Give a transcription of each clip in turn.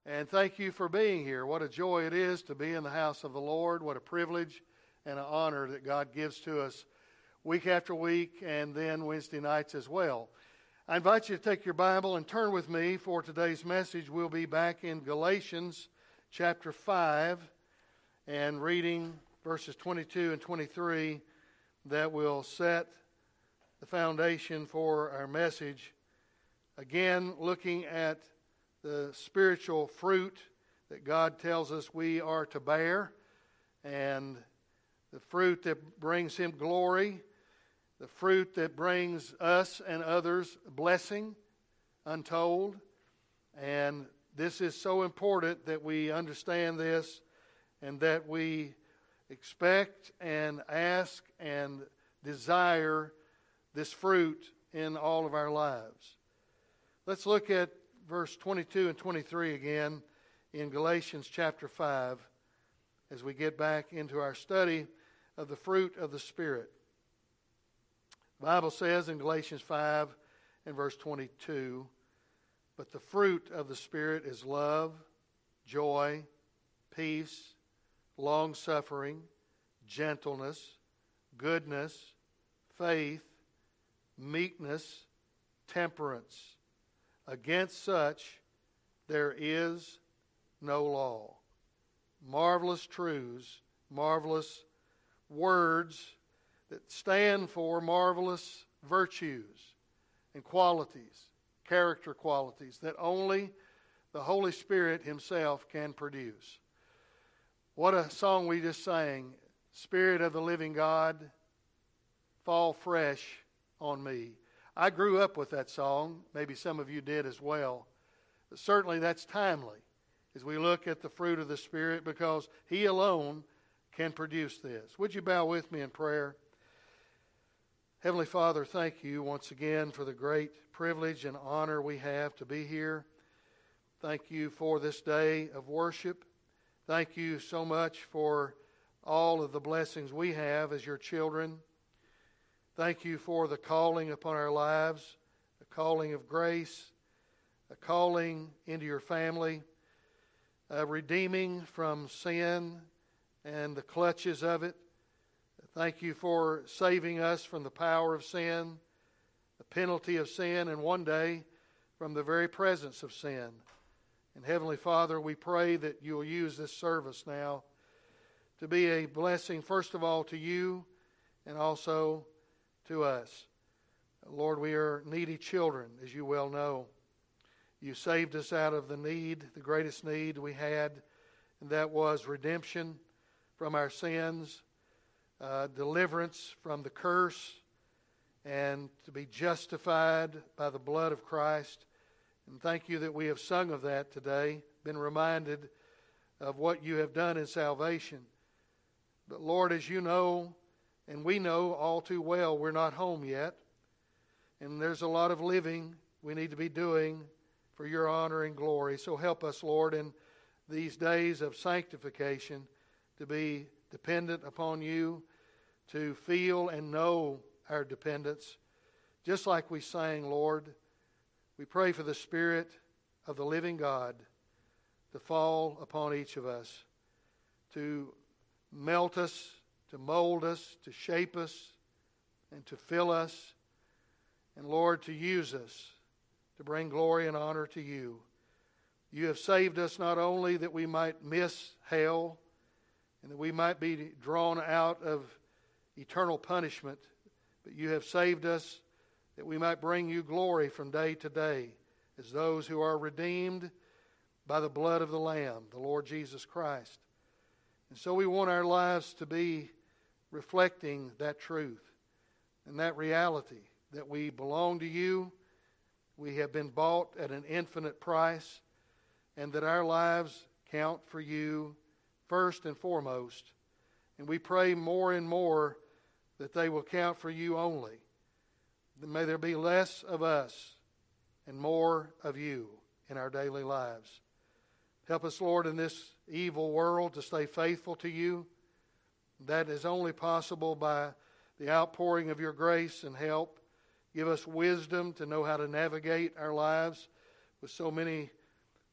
And thank you for being here. What a joy it is to be in the house of the Lord. What a privilege and an honor that God gives to us week after week and then Wednesday nights as well. I invite you to take your Bible and turn with me for today's message. We'll be back in Galatians chapter 5 and reading verses 22 and 23 that will set the foundation for our message. Again, looking at the spiritual fruit that God tells us we are to bear, and the fruit that brings Him glory, the fruit that brings us and others blessing untold. And this is so important that we understand this and that we expect and ask and desire this fruit in all of our lives. Let's look at verse 22 and 23 again in Galatians chapter 5 as we get back into our study of the fruit of the Spirit. The Bible says in Galatians 5 and verse 22, "But the fruit of the Spirit is love, joy, peace, long-suffering, gentleness, goodness, faith, meekness, temperance. Against such there is no law." Marvelous truths, marvelous words that stand for marvelous virtues and qualities, character qualities that only the Holy Spirit Himself can produce. What a song we just sang. Spirit of the living God, fall fresh on me. I grew up with that song. Maybe some of you did as well. But certainly that's timely as we look at the fruit of the Spirit, because He alone can produce this. Would you bow with me in prayer? Heavenly Father, thank you once again for the great privilege and honor we have to be here. Thank you for this day of worship. Thank you so much for all of the blessings we have as your children. Thank you for the calling upon our lives, a calling of grace, a calling into your family, redeeming from sin and the clutches of it. Thank you for saving us from the power of sin, the penalty of sin, and one day from the very presence of sin. And Heavenly Father, we pray that you'll use this service now to be a blessing, first of all, to you and also to us. Lord, we are needy children, as you well know. You saved us out of the need, the greatest need we had, and that was redemption from our sins, deliverance from the curse, and to be justified by the blood of Christ. And thank you that we have sung of that today, been reminded of what you have done in salvation. But Lord, as you know, and we know all too well, we're not home yet. And there's a lot of living we need to be doing for your honor and glory. So help us, Lord, in these days of sanctification to be dependent upon you, to feel and know our dependence. Just like we sang, Lord, we pray for the Spirit of the living God to fall upon each of us, to melt us, to mold us, to shape us, and to fill us, and Lord, to use us to bring glory and honor to you. You have saved us not only that we might miss hell and that we might be drawn out of eternal punishment, but you have saved us that we might bring you glory from day to day as those who are redeemed by the blood of the Lamb, the Lord Jesus Christ. And so we want our lives to be reflecting that truth and that reality that we belong to you, we have been bought at an infinite price, and that our lives count for you first and foremost. And we pray more and more that they will count for you only. May there be less of us and more of you in our daily lives. Help us, Lord, in this evil world to stay faithful to you. That is only possible by the outpouring of your grace and help. Give us wisdom to know how to navigate our lives with so many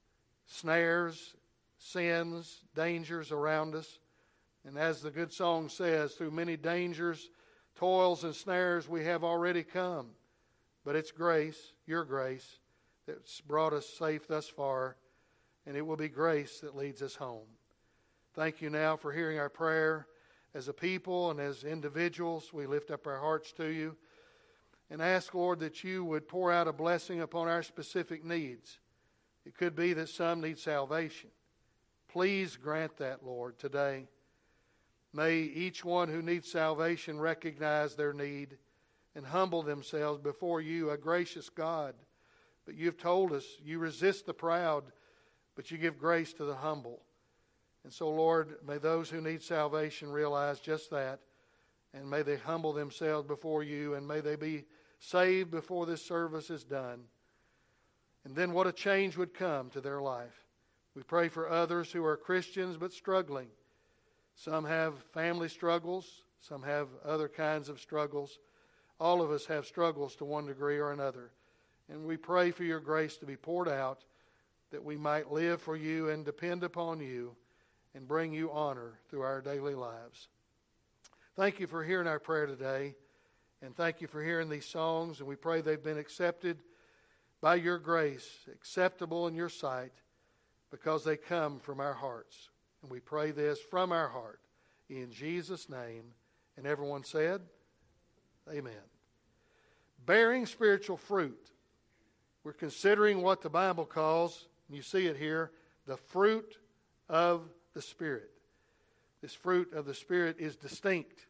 snares, sins, dangers around us. And as the good song says, through many dangers, toils, and snares we have already come. But it's grace, your grace, that's brought us safe thus far, and it will be grace that leads us home. Thank you now for hearing our prayer. As a people and as individuals, we lift up our hearts to you and ask, Lord, that you would pour out a blessing upon our specific needs. It could be that some need salvation. Please grant that, Lord, today. May each one who needs salvation recognize their need and humble themselves before you, a gracious God. But you've told us you resist the proud, but you give grace to the humble. And so, Lord, may those who need salvation realize just that, and may they humble themselves before you, and may they be saved before this service is done. And then what a change would come to their life. We pray for others who are Christians but struggling. Some have family struggles, some have other kinds of struggles. All of us have struggles to one degree or another. And we pray for your grace to be poured out, that we might live for you and depend upon you and bring you honor through our daily lives. Thank you for hearing our prayer today, and thank you for hearing these songs, and we pray they've been accepted by your grace, acceptable in your sight, because they come from our hearts. And we pray this from our heart, in Jesus' name. And everyone said, amen. Bearing spiritual fruit. We're considering what the Bible calls, and you see it here, the fruit of the Spirit. This fruit of the Spirit is distinct.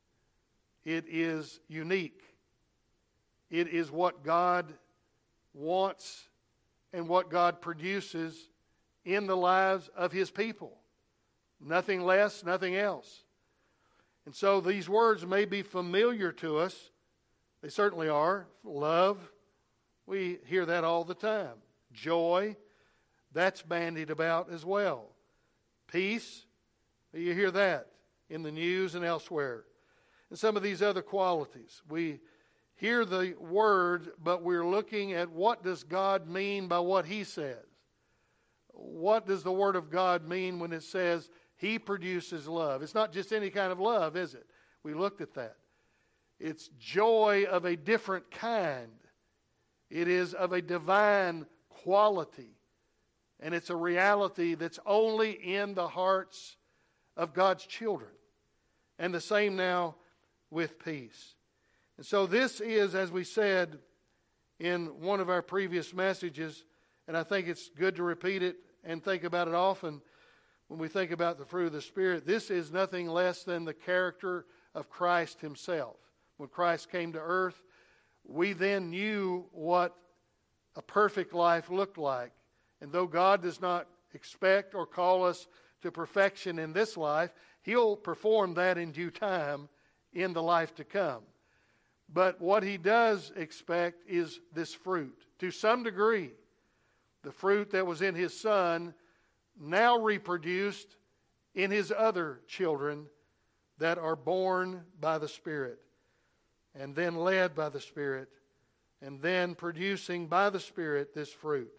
It is unique. It is what God wants and what God produces in the lives of His people. Nothing less, nothing else. And so these words may be familiar to us. They certainly are. Love, we hear that all the time. Joy, that's bandied about as well. Peace, you hear that in the news and elsewhere. And some of these other qualities. We hear the word, but we're looking at what does God mean by what He says. What does the Word of God mean when it says He produces love? It's not just any kind of love, is it? We looked at that. It's joy of a different kind. It is of a divine quality. And it's a reality that's only in the hearts of God's children. And the same now with peace. And so this is, as we said in one of our previous messages, and I think it's good to repeat it and think about it often when we think about the fruit of the Spirit, this is nothing less than the character of Christ Himself. When Christ came to earth, we then knew what a perfect life looked like. And though God does not expect or call us to perfection in this life, He'll perform that in due time in the life to come. But what He does expect is this fruit. To some degree, the fruit that was in His Son now reproduced in His other children that are born by the Spirit, and then led by the Spirit, and then producing by the Spirit this fruit.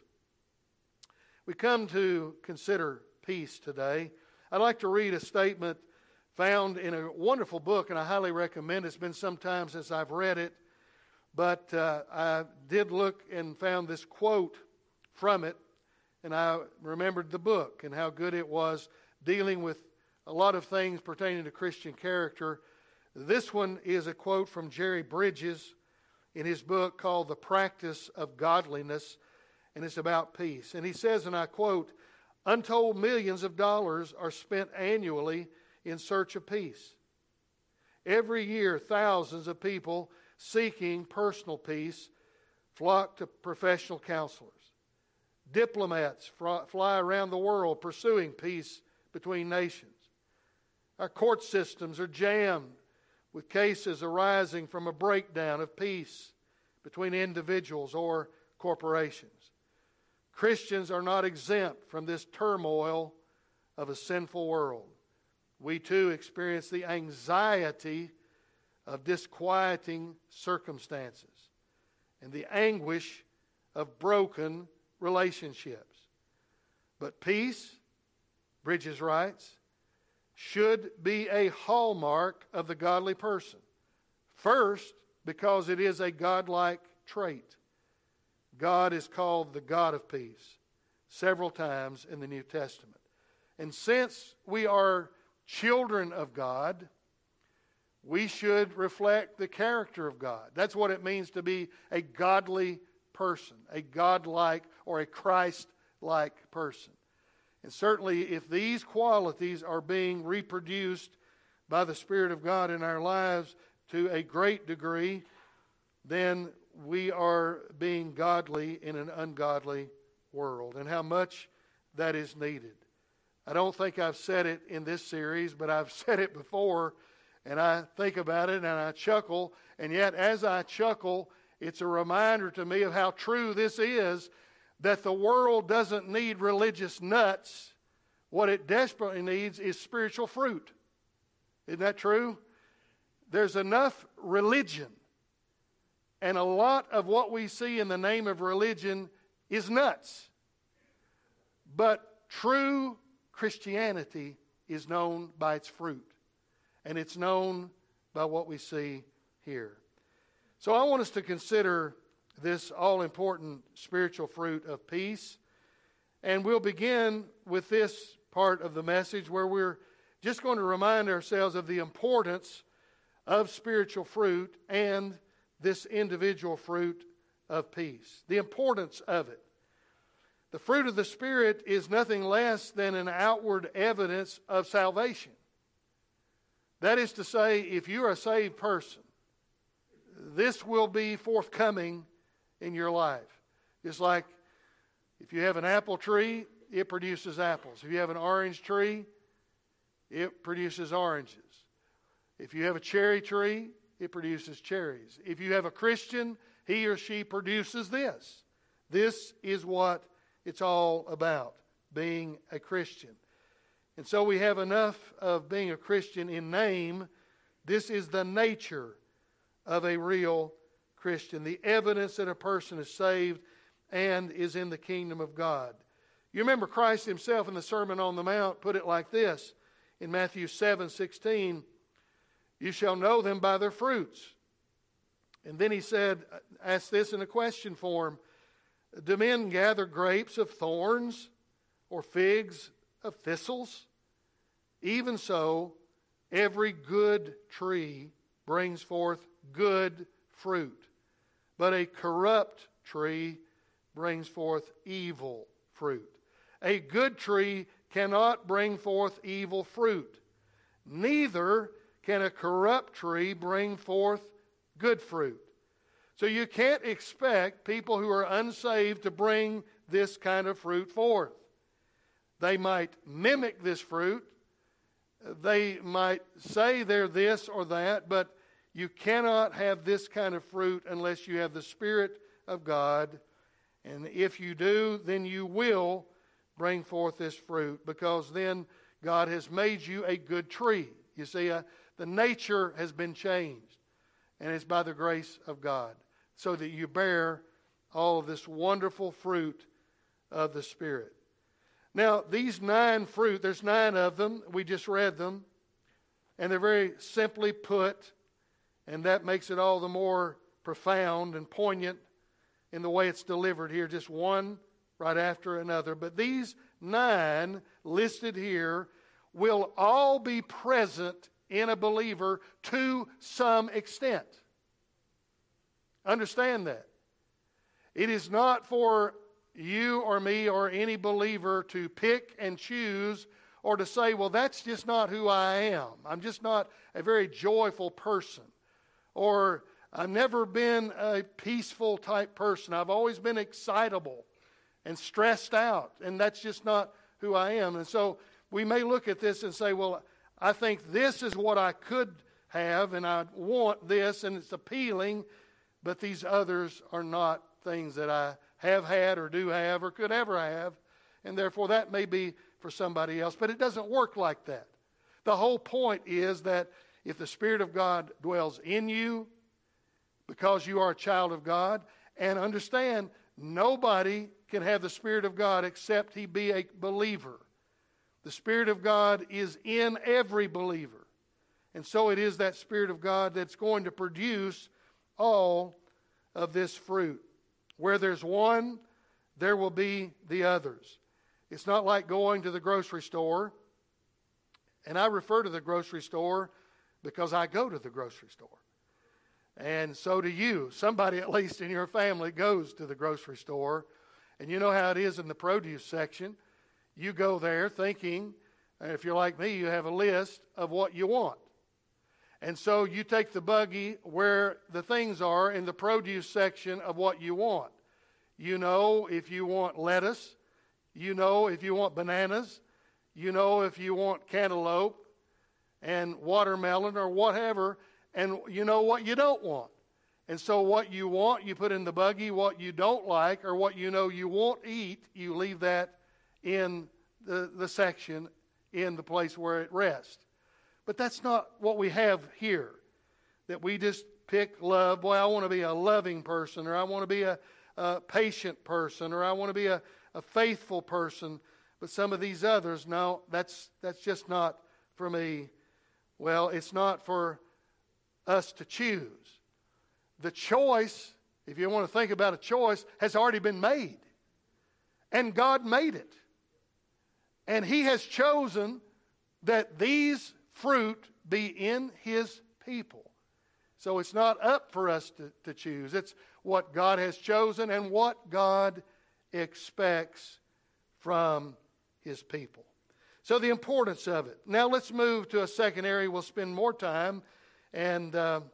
We come to consider peace today. I'd like to read a statement found in a wonderful book, and I highly recommend it. It's been some time since I've read it, but I did look and found this quote from it, and I remembered the book and how good it was dealing with a lot of things pertaining to Christian character. This one is a quote from Jerry Bridges in his book called The Practice of Godliness, and it's about peace. And he says, and I quote, "Untold millions of dollars are spent annually in search of peace. Every year, thousands of people seeking personal peace flock to professional counselors. Diplomats fly around the world pursuing peace between nations. Our court systems are jammed with cases arising from a breakdown of peace between individuals or corporations. Christians are not exempt from this turmoil of a sinful world. We too experience the anxiety of disquieting circumstances and the anguish of broken relationships. But peace, Bridges writes, should be a hallmark of the godly person. First, because it is a godlike trait. God is called the God of peace several times in the New Testament. And since we are children of God, we should reflect the character of God. That's what it means to be a godly person, a godlike or a Christ-like person. And certainly if these qualities are being reproduced by the Spirit of God in our lives to a great degree, then we are being godly in an ungodly world, and how much that is needed. I don't think I've said it in this series, but I've said it before, and I think about it and I chuckle, and yet as I chuckle, it's a reminder to me of how true this is, that the world doesn't need religious nuts. What it desperately needs is spiritual fruit. Isn't that true? There's enough religion, and a lot of what we see in the name of religion is nuts. But true Christianity is known by its fruit, and it's known by what we see here. So I want us to consider this all-important spiritual fruit of peace. And we'll begin with this part of the message where we're just going to remind ourselves of the importance of spiritual fruit and this individual fruit of peace. The importance of it. The fruit of the Spirit is nothing less than an outward evidence of salvation. That is to say, if you're a saved person, this will be forthcoming in your life. Just like if you have an apple tree, it produces apples. If you have an orange tree, it produces oranges. If you have a cherry tree, it produces cherries. If you have a Christian, he or she produces this. This is what it's all about, being a Christian. And so we have enough of being a Christian in name. This is the nature of a real Christian, the evidence that a person is saved and is in the kingdom of God. You remember Christ himself in the Sermon on the Mount put it like this in Matthew 7:16, "You shall know them by their fruits." And then he said, asked this in a question form, "Do men gather grapes of thorns or figs of thistles? Even so, every good tree brings forth good fruit, but a corrupt tree brings forth evil fruit. A good tree cannot bring forth evil fruit. Neither can a corrupt tree bring forth good fruit." So you can't expect people who are unsaved to bring this kind of fruit forth. They might mimic this fruit. They might say they're this or that, but you cannot have this kind of fruit unless you have the Spirit of God. And if you do, then you will bring forth this fruit, because then God has made you a good tree. You see, the nature has been changed, and it's by the grace of God, so that you bear all of this wonderful fruit of the Spirit. Now, these 9 fruit, there's 9 of them. We just read them, and they're very simply put, and that makes it all the more profound and poignant in the way it's delivered here, just one right after another. But these 9 listed here will all be present in a believer to some extent. Understand that. It is not for you or me or any believer to pick and choose, or to say, well, that's just not who I am. I'm just not a very joyful person. Or I've never been a peaceful type person. I've always been excitable and stressed out, and that's just not who I am. And so we may look at this and say, well, I think this is what I could have, and I want this, and it's appealing, but these others are not things that I have had or do have or could ever have, and therefore that may be for somebody else. But it doesn't work like that. The whole point is that if the Spirit of God dwells in you, because you are a child of God, and understand, nobody can have the Spirit of God except he be a believer. The Spirit of God is in every believer. And so it is that Spirit of God that's going to produce all of this fruit. Where there's one, there will be the others. It's not like going to the grocery store. And I refer to the grocery store because I go to the grocery store. And so do you. Somebody, at least in your family, goes to the grocery store. And you know how it is in the produce section. You go there thinking, if you're like me, you have a list of what you want. And so you take the buggy where the things are in the produce section of what you want. You know if you want lettuce. You know if you want bananas. You know if you want cantaloupe and watermelon or whatever. And you know what you don't want. And so what you want, you put in the buggy. What you don't like or what you know you won't eat, you leave that in the section in the place where it rests. But that's not what we have here. That we just pick love. Boy, I want to be a loving person, or I want to be a patient person, or I want to be a faithful person. But some of these others, no, that's just not for me. Well, it's not for us to choose. The choice, if you want to think about a choice, has already been made. And God made it. And He has chosen that these fruit be in His people. So it's not up for us to choose. It's what God has chosen and what God expects from His people. So the importance of it. Now let's move to a second area. We'll spend more time. And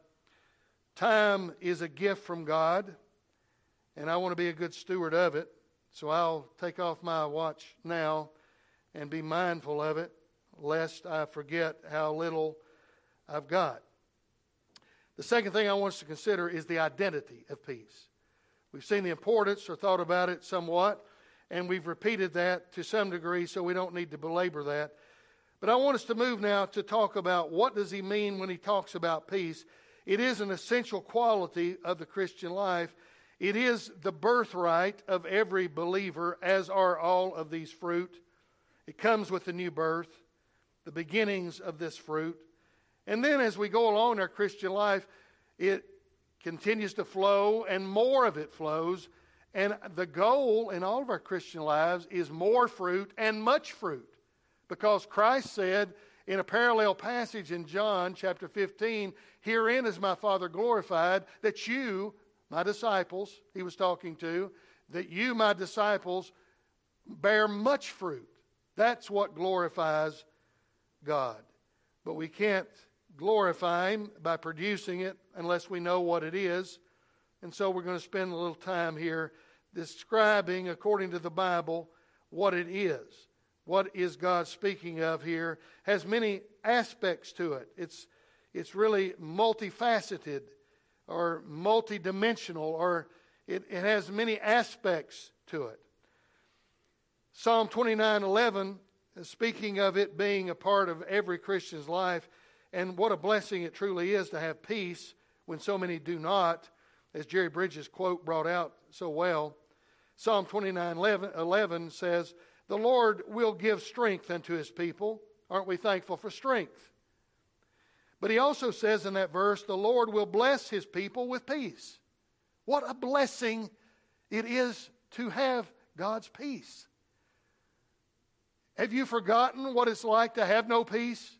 time is a gift from God. And I want to be a good steward of it. So I'll take off my watch now and be mindful of it, lest I forget how little I've got. The second thing I want us to consider is the identity of peace. We've seen the importance or thought about it somewhat, and we've repeated that to some degree, so we don't need to belabor that. But I want us to move now to talk about what does he mean when he talks about peace. It is an essential quality of the Christian life. It is the birthright of every believer, as are all of these fruit. It comes with the new birth, the beginnings of this fruit. And then as we go along in our Christian life, it continues to flow and more of it flows. And the goal in all of our Christian lives is more fruit and much fruit. Because Christ said in a parallel passage in John chapter 15, "Herein is my Father glorified, that you, my disciples," he was talking to, "that you, my disciples, bear much fruit." That's what glorifies God. But we can't glorify Him by producing it unless we know what it is. And so we're going to spend a little time here describing, according to the Bible, what it is. What is God speaking of here? Has many aspects to it. It's really multifaceted or multidimensional, or it has many aspects to it. Psalm 29:11, speaking of it being a part of every Christian's life, and what a blessing it truly is to have peace when so many do not, as Jerry Bridges' quote brought out so well. Psalm 29:11 says, "The Lord will give strength unto His people." Aren't we thankful for strength? But he also says in that verse, "The Lord will bless His people with peace." What a blessing it is to have God's peace. Have you forgotten what it's like to have no peace?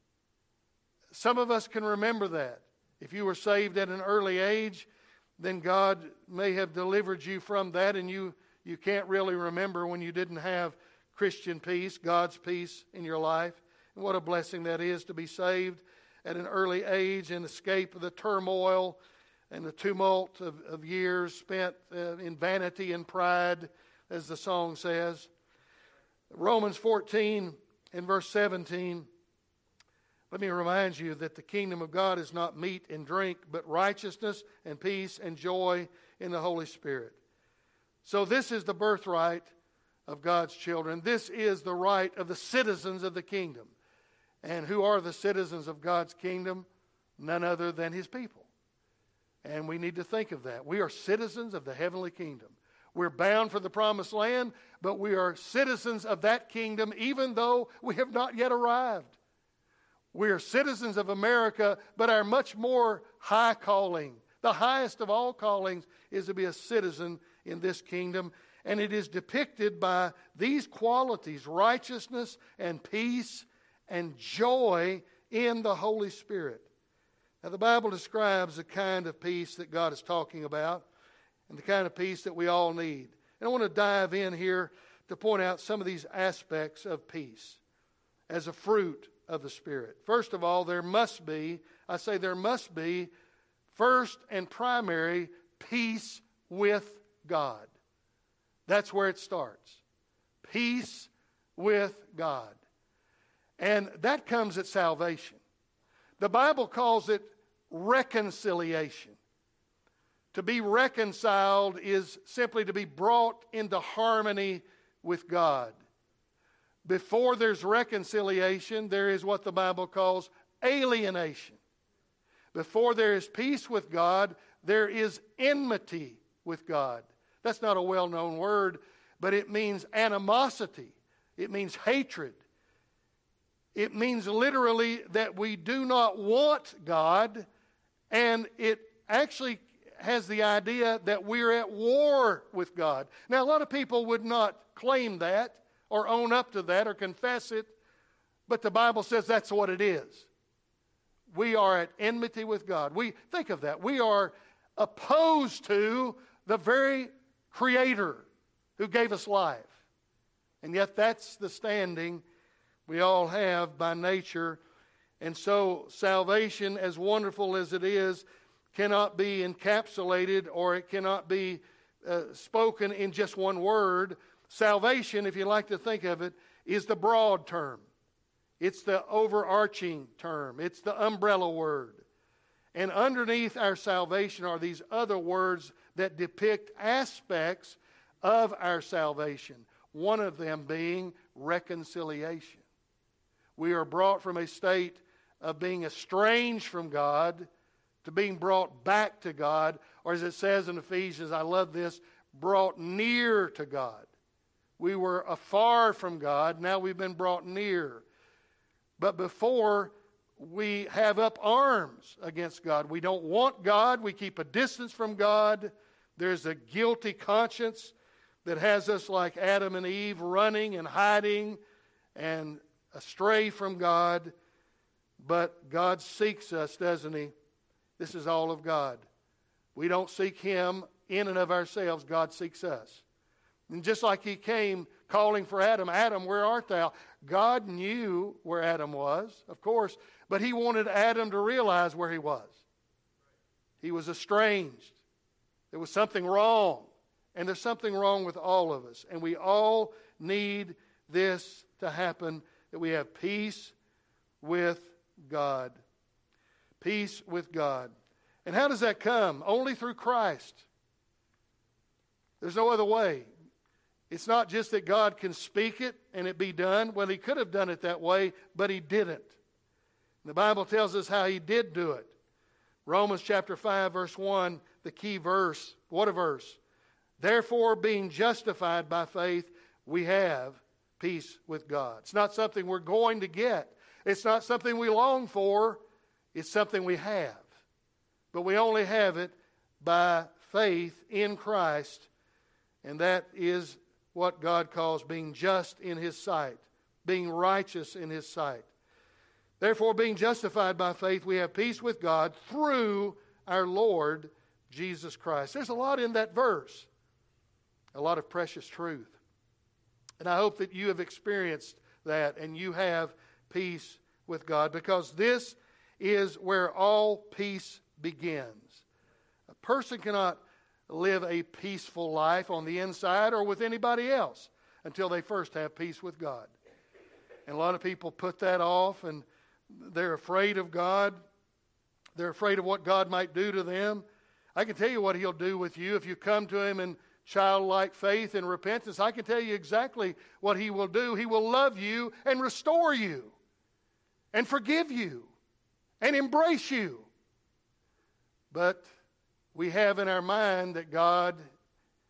Some of us can remember that. If you were saved at an early age, then God may have delivered you from that, and you can't really remember when you didn't have Christian peace, God's peace in your life. And what a blessing that is to be saved at an early age and escape the turmoil and the tumult of years spent in vanity and pride, as the song says. Romans 14 and verse 17, let me remind you that the kingdom of God is not meat and drink, but righteousness and peace and joy in the Holy Spirit. So this is the birthright of God's children. This is the right of the citizens of the kingdom. And who are the citizens of God's kingdom? None other than His people. And we need to think of that. We are citizens of the heavenly kingdom. We're bound for the promised land, but we are citizens of that kingdom even though we have not yet arrived. We are citizens of America, but our much more high calling, the highest of all callings, is to be a citizen in this kingdom. And it is depicted by these qualities: righteousness and peace and joy in the Holy Spirit. Now, the Bible describes the kind of peace that God is talking about and the kind of peace that we all need. And I want to dive in here to point out some of these aspects of peace as a fruit of the Spirit. First of all, there must be first and primary peace with God. That's where it starts. Peace with God. And that comes at salvation. The Bible calls it reconciliation. To be reconciled is simply to be brought into harmony with God. Before there's reconciliation, there is what the Bible calls alienation. Before there is peace with God, there is enmity with God. That's not a well-known word, but it means animosity. It means hatred. It means literally that we do not want God, and it actually has the idea that we're at war with God. Now, a lot of people would not claim that or own up to that or confess it, but the Bible says that's what it is. We are at enmity with God. Think of that. We are opposed to the very Creator who gave us life. And yet that's the standing we all have by nature. And so salvation, as wonderful as it is, cannot be encapsulated, or it cannot be spoken in just one word. Salvation, if you like to think of it, is the broad term. It's the overarching term. It's the umbrella word. And underneath our salvation are these other words that depict aspects of our salvation. One of them being reconciliation. We are brought from a state of being estranged from God to being brought back to God, or as it says in Ephesians, I love this, brought near to God. We were afar from God, now we've been brought near. But before, we have up arms against God. We don't want God, we keep a distance from God. There's a guilty conscience that has us like Adam and Eve, running and hiding and astray from God. But God seeks us, doesn't He? This is all of God. We don't seek Him in and of ourselves. God seeks us. And just like He came calling for Adam, Adam, where art thou? God knew where Adam was, of course, but He wanted Adam to realize where he was. He was estranged. There was something wrong. And there's something wrong with all of us. And we all need this to happen, that we have peace with God. Peace with God. And how does that come? Only through Christ. There's no other way. It's not just that God can speak it and it be done. Well, He could have done it that way, but He didn't. The Bible tells us how He did do it. Romans chapter 5, verse 1, the key verse. What a verse. Therefore, being justified by faith, we have peace with God. It's not something we're going to get. It's not something we long for. It's something we have. But we only have it by faith in Christ. And that is what God calls being just in His sight, being righteous in His sight. Therefore, being justified by faith, we have peace with God through our Lord Jesus Christ. There's a lot in that verse, a lot of precious truth. And I hope that you have experienced that and you have peace with God, because this is where all peace begins. A person cannot live a peaceful life on the inside or with anybody else until they first have peace with God. And a lot of people put that off, and they're afraid of God. They're afraid of what God might do to them. I can tell you what He'll do with you if you come to Him in childlike faith and repentance. I can tell you exactly what He will do. He will love you and restore you and forgive you and embrace you. But we have in our mind that God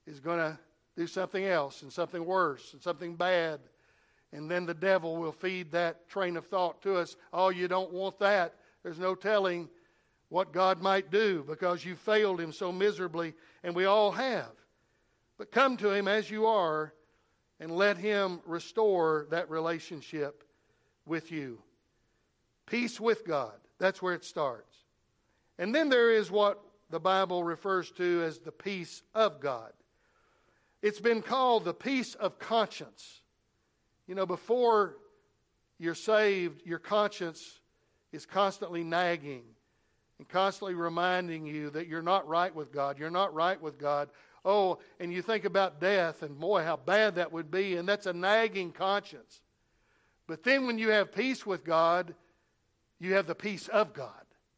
is going to do something else and something worse and something bad. And then the devil will feed that train of thought to us. Oh, you don't want that. There's no telling what God might do because you failed Him so miserably, and we all have. But come to Him as you are and let Him restore that relationship with you. Peace with God. That's where it starts. And then there is what the Bible refers to as the peace of God. It's been called the peace of conscience. You know, before you're saved, your conscience is constantly nagging and constantly reminding you that you're not right with God. You're not right with God. Oh, and you think about death, and boy, how bad that would be, and that's a nagging conscience. But then when you have peace with God, you have the peace of God.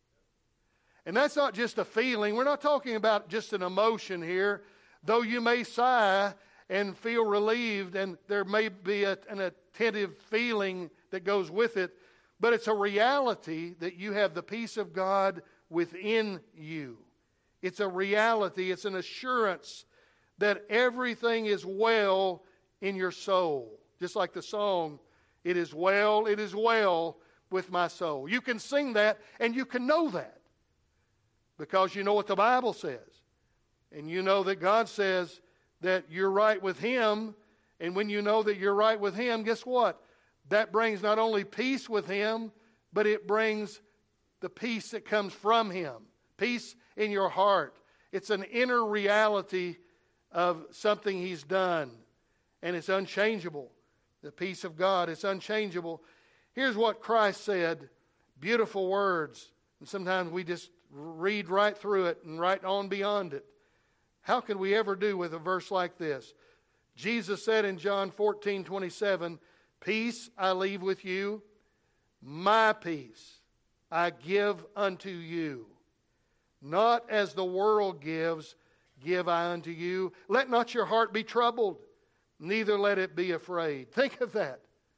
And that's not just a feeling. We're not talking about just an emotion here, though you may sigh and feel relieved, and there may be an attentive feeling that goes with it, but it's a reality that you have the peace of God within you. It's a reality, it's an assurance that everything is well in your soul. Just like the song, it is well with my soul. You can sing that and you can know that because you know what the Bible says. And you know that God says that you're right with Him. And when you know that you're right with Him, guess what? That brings not only peace with Him, but it brings the peace that comes from Him. Peace in your heart. It's an inner reality of something He's done. And it's unchangeable. The peace of God, it's unchangeable. Here's what Christ said. Beautiful words. And sometimes we just read right through it and right on beyond it. How can we ever do with a verse like this? Jesus said in John 14:27, peace I leave with you, my peace I give unto you. Not as the world gives, give I unto you. Let not your heart be troubled, neither let it be afraid. Think of that.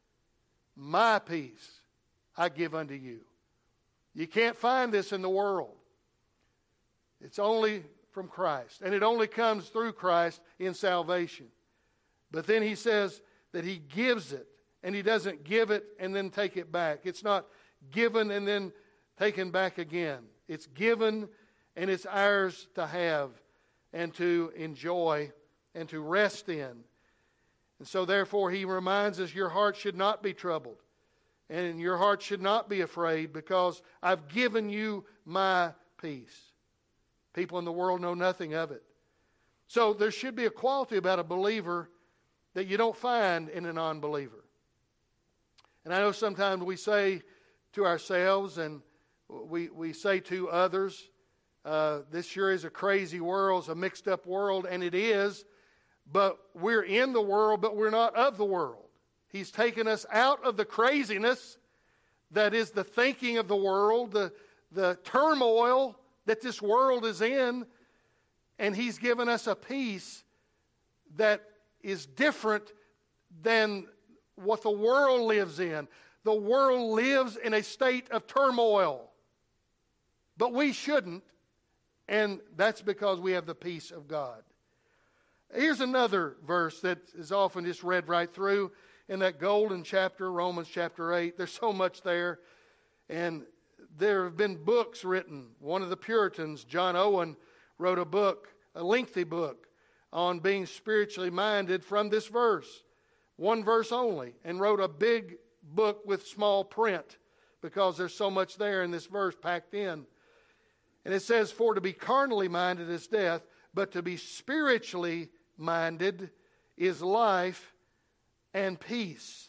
My peace I give unto you. You can't find this in the world. It's only from Christ. And it only comes through Christ in salvation. But then He says that He gives it. And He doesn't give it and then take it back. It's not given and then taken back again. It's given and it's ours to have and to enjoy and to rest in. And so therefore He reminds us your heart should not be troubled. And your heart should not be afraid because I've given you my peace. People in the world know nothing of it. So there should be a quality about a believer that you don't find in a non-believer. And I know sometimes we say to ourselves and we say to others, this sure is a crazy world, it's a mixed up world, and it is, but we're in the world, but we're not of the world. He's taken us out of the craziness that is the thinking of the world, the turmoil that this world is in, and He's given us a peace that is different than what the world lives in. The world lives in a state of turmoil, but we shouldn't, and that's because we have the peace of God. Here's another verse that is often just read right through in that golden chapter, Romans chapter 8. There's so much there, and there have been books written. One of the Puritans, John Owen, wrote a book, a lengthy book, on being spiritually minded from this verse. One verse only, and wrote a big book with small print because there's so much there in this verse packed in. And it says, for to be carnally minded is death, but to be spiritually minded is life and peace.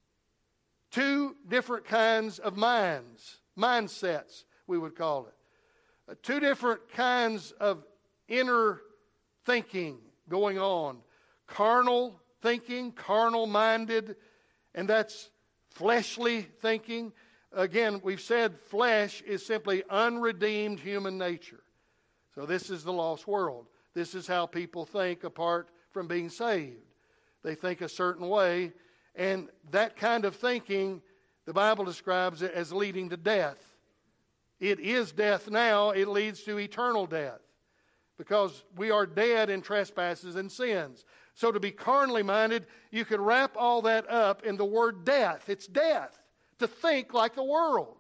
Two different kinds of mindsets, we would call it. Two different kinds of inner thinking going on. Carnal thinking, carnal-minded, and that's fleshly thinking. Again, we've said flesh is simply unredeemed human nature. So this is the lost world. This is how people think apart from being saved. They think a certain way, and that kind of thinking, the Bible describes it as leading to death. It is death now. It leads to eternal death. because we are dead in trespasses and sins. So to be carnally minded, you can wrap all that up in the word death. It's death, to think like the world.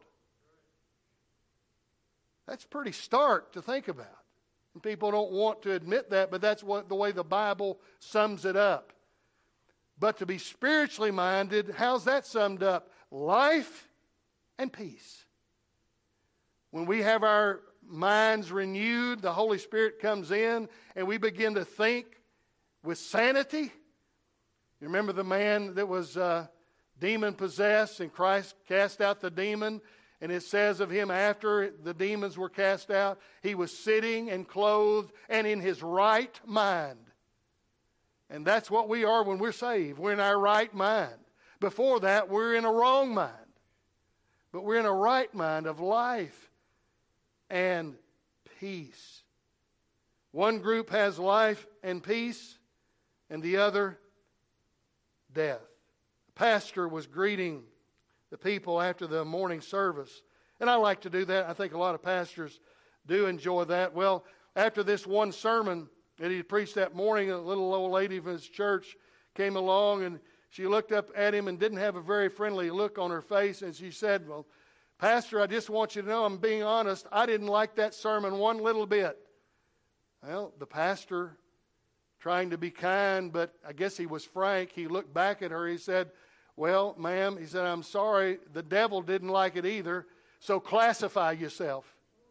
That's pretty stark to think about. And people don't want to admit that, but that's the way the Bible sums it up. But to be spiritually minded, how's that summed up? Life and peace. When we have our minds renewed, the Holy Spirit comes in and we begin to think with sanity. You remember the man that was demon possessed and Christ cast out the demon? And it says of him, after the demons were cast out, he was sitting and clothed and in his right mind. And that's what we are when we're saved. We're in our right mind. Before that, we're in a wrong mind. But we're in a right mind of life and peace. One group has life and peace, and the other, death. The pastor was greeting the people after the morning service. And I like to do that. I think a lot of pastors do enjoy that. Well, after this one sermon that he preached that morning, a little old lady from his church came along and she looked up at him and didn't have a very friendly look on her face. And she said, "Well, Pastor, I just want you to know, I'm being honest, I didn't like that sermon one little bit." Well, the pastor, trying to be kind, but I guess he was frank, he looked back at her, he said, "Well, ma'am," he said, "I'm sorry, the devil didn't like it either, so classify yourself."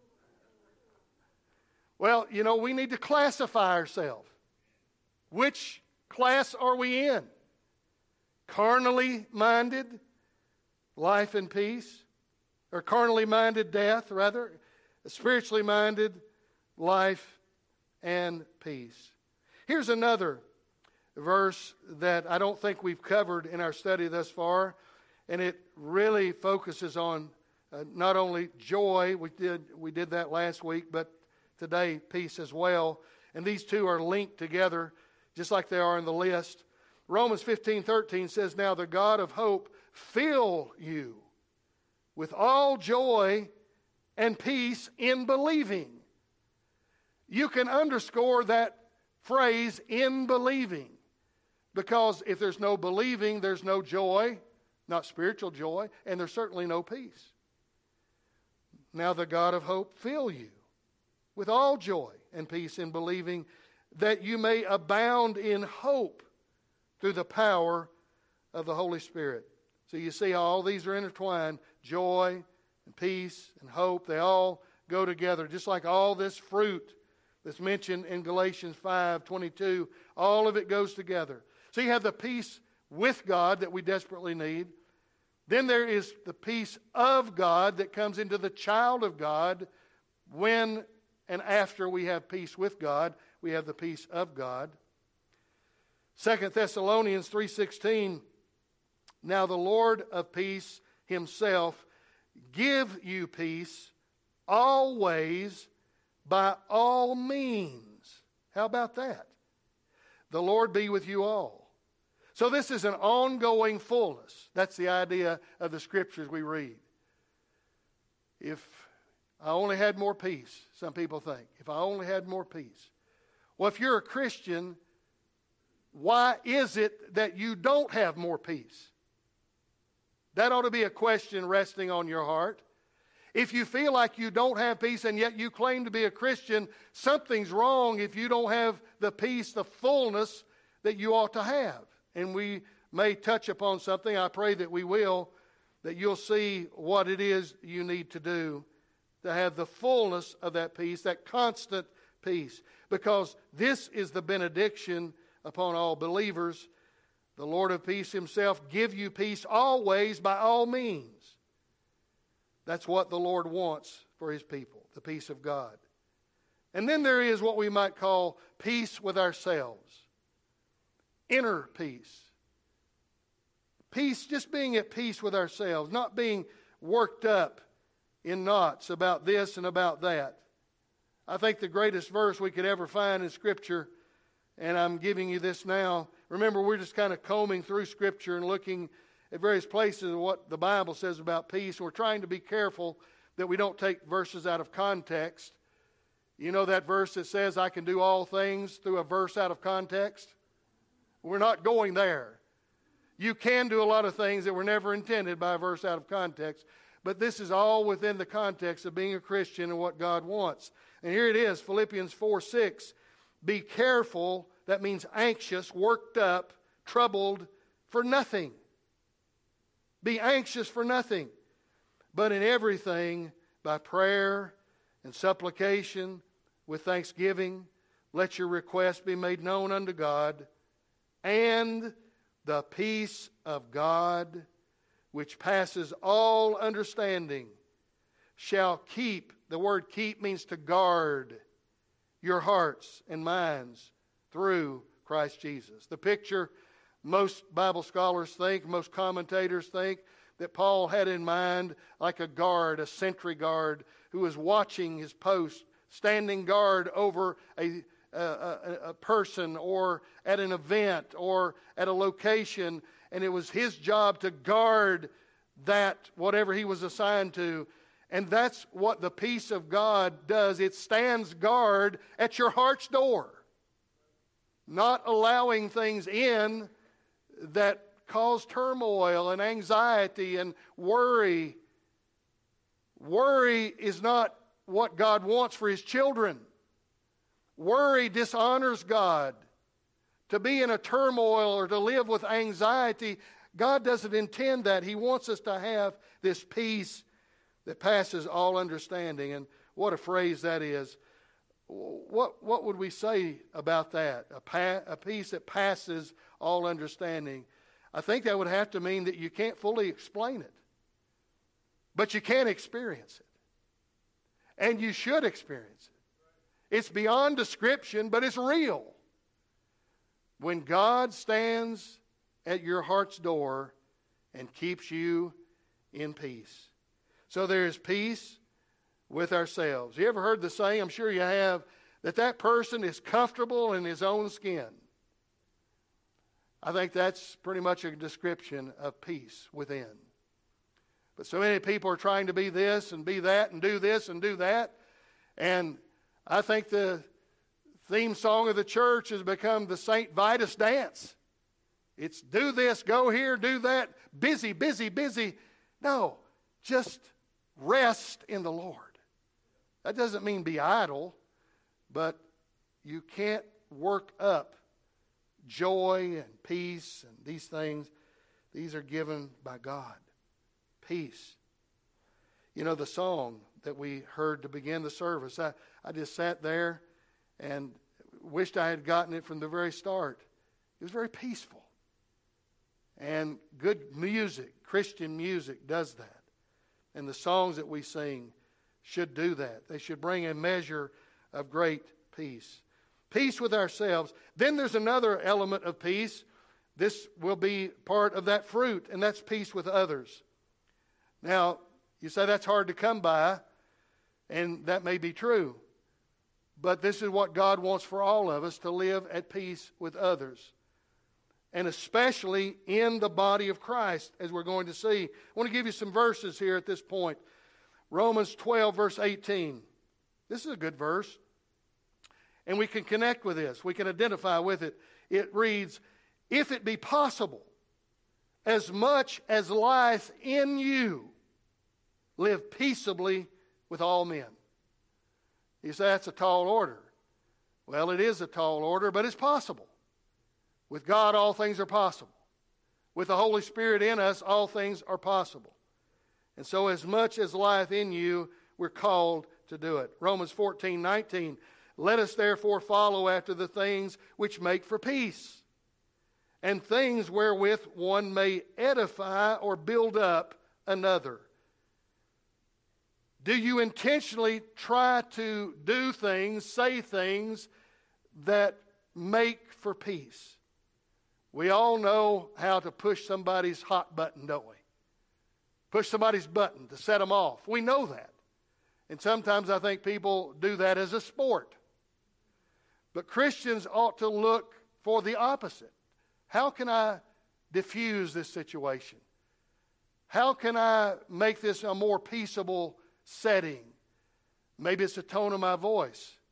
Well, you know, we need to classify ourselves. Which class are we in? Carnally minded, life and peace, or carnally minded, death, rather. Spiritually minded, life and peace. Here's another verse that I don't think we've covered in our study thus far, and it really focuses on not only joy, we did that last week, but today peace as well. And these two are linked together, just like they are in the list. Romans 15:13 says, "Now the God of hope fill you with all joy and peace in believing." You can underscore that phrase, "in believing." Because if there's no believing, there's no joy, not spiritual joy, and there's certainly no peace. Now the God of hope fill you with all joy and peace in believing, that you may abound in hope through the power of the Holy Spirit. So you see how all these are intertwined. Joy and peace and hope, they all go together. Just like all this fruit that's mentioned in Galatians 5:22, all of it goes together. So you have the peace with God that we desperately need. Then there is the peace of God that comes into the child of God when and after we have peace with God. We have the peace of God. 2 Thessalonians 3:16, "Now the Lord of peace himself give you peace always by all means." How about that? The Lord be with you all. So this is an ongoing fullness. That's the idea of the scriptures we read. If I only had more peace, some people think. If I only had more peace. Well, if you're a Christian, why is it that you don't have more peace? That ought to be a question resting on your heart. If you feel like you don't have peace and yet you claim to be a Christian, something's wrong if you don't have the peace, the fullness that you ought to have. And we may touch upon something, I pray that we will, that you'll see what it is you need to do to have the fullness of that peace, that constant peace. Because this is the benediction upon all believers. The Lord of peace himself give you peace always by all means. That's what the Lord wants for his people, the peace of God. And then there is what we might call peace with ourselves. Inner peace. Peace, just being at peace with ourselves, not being worked up in knots about this and about that. I think the greatest verse we could ever find in Scripture, and I'm giving you this now. Remember, we're just kind of combing through Scripture and looking at various places of what the Bible says about peace. We're trying to be careful that we don't take verses out of context. You know that verse that says, I can do all things, through a verse out of context? We're not going there. You can do a lot of things that were never intended by a verse out of context, but this is all within the context of being a Christian and what God wants. And here it is, Philippians 4:6. Be careful, that means anxious, worked up, troubled for nothing. Be anxious for nothing, but in everything by prayer and supplication with thanksgiving, let your requests be made known unto God, and the peace of God, which passes all understanding, shall keep, the word keep means to guard, your hearts and minds through Christ Jesus. The picture most Bible scholars think, most commentators think, that Paul had in mind like a guard, a sentry guard, who was watching his post, standing guard over a person or at an event or at a location, and it was his job to guard that, whatever he was assigned to. And that's what the peace of God does. It stands guard at your heart's door, not allowing things in that cause turmoil and anxiety and worry. Worry is not what God wants for His children. Worry dishonors God. To be in a turmoil or to live with anxiety, God doesn't intend that. He wants us to have this peace that passes all understanding. And what a phrase that is. What would we say about that? A peace that passes all understanding. I think that would have to mean that you can't fully explain it, but you can experience it. And you should experience it. It's beyond description, but it's real. When God stands at your heart's door and keeps you in peace. So there is peace with ourselves. You ever heard the saying, I'm sure you have, that person is comfortable in his own skin? I think that's pretty much a description of peace within. But so many people are trying to be this and be that and do this and do that. And I think the theme song of the church has become the St. Vitus dance. It's do this, go here, do that, busy, busy, busy. No, just rest in the Lord. That doesn't mean be idle, but you can't work up joy and peace and these things. These are given by God. Peace. You know, the song that we heard to begin the service, I just sat there and wished I had gotten it from the very start. It was very peaceful. And good music, Christian music, does that. And the songs that we sing should do that. They should bring a measure of great peace. Peace with ourselves. Then there's another element of peace. This will be part of that fruit, and that's peace with others. Now, you say that's hard to come by, and that may be true. But this is what God wants for all of us, to live at peace with others. And especially in the body of Christ, as we're going to see. I want to give you some verses here at this point. Romans 12, verse 18. This is a good verse. And we can connect with this. We can identify with it. It reads, if it be possible, as much as lieth in you, live peaceably with all men. You say that's a tall order. Well, it is a tall order, but it's possible. With God, all things are possible. With the Holy Spirit in us, all things are possible. And so as much as lieth in you, we're called to do it. Romans 14:19. Let us therefore follow after the things which make for peace, and things wherewith one may edify or build up another. Do you intentionally try to do things, say things that make for peace? We all know how to push somebody's hot button, don't we? Push somebody's button to set them off. We know that. And sometimes I think people do that as a sport. But Christians ought to look for the opposite. How can I diffuse this situation? How can I make this a more peaceable setting? Maybe it's the tone of my voice.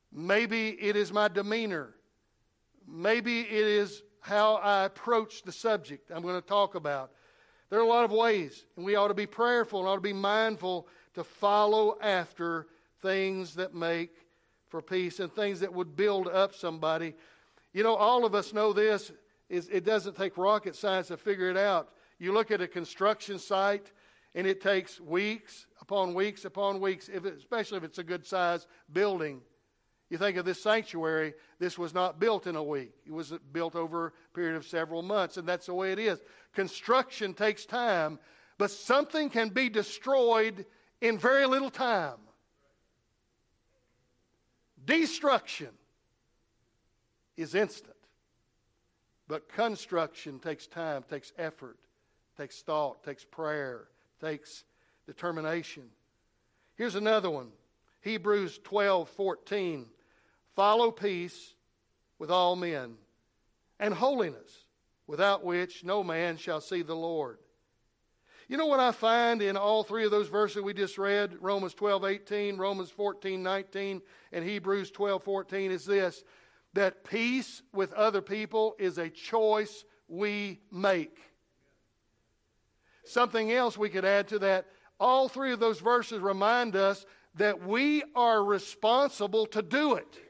Maybe it is my demeanor. Maybe it is how I approach the subject I'm going to talk about. There are a lot of ways, and we ought to be prayerful and ought to be mindful to follow after things that make for peace and things that would build up somebody. You know, all of us know this. It doesn't take rocket science to figure it out. You look at a construction site, and it takes weeks upon weeks upon weeks, especially if it's a good-sized building. You think of this sanctuary, this was not built in a week. It was built over a period of several months, and that's the way it is. Construction takes time, but something can be destroyed in very little time. Destruction is instant, but construction takes time, takes effort, takes thought, takes prayer, takes determination. Here's another one. Hebrews 12:14. Follow peace with all men and holiness, without which no man shall see the Lord. You know what I find in all three of those verses we just read, Romans 12:18, Romans 14:19, and Hebrews 12:14, is this, that peace with other people is a choice we make. Something else we could add to that, all three of those verses remind us that we are responsible to do it.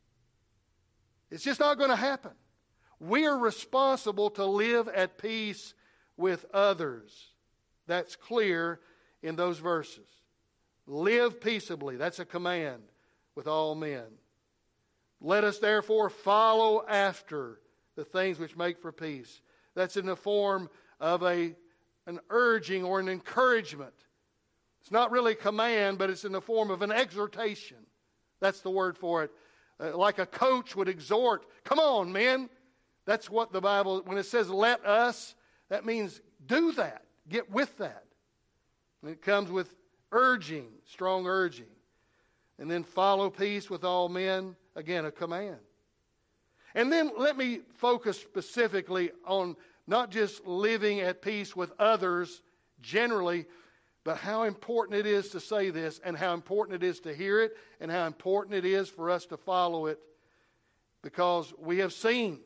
It's just not going to happen. We are responsible to live at peace with others. That's clear in those verses. Live peaceably. That's a command with all men. Let us therefore follow after the things which make for peace. That's in the form of an urging or an encouragement. It's not really a command, but it's in the form of an exhortation. That's the word for it. Like a coach would exhort, come on, men. That's what the Bible, when it says let us, that means do that. Get with that. And it comes with urging, strong urging. And then follow peace with all men, again, a command. And then let me focus specifically on not just living at peace with others generally, but how important it is to say this, and how important it is to hear it, and how important it is for us to follow it. Because we have seen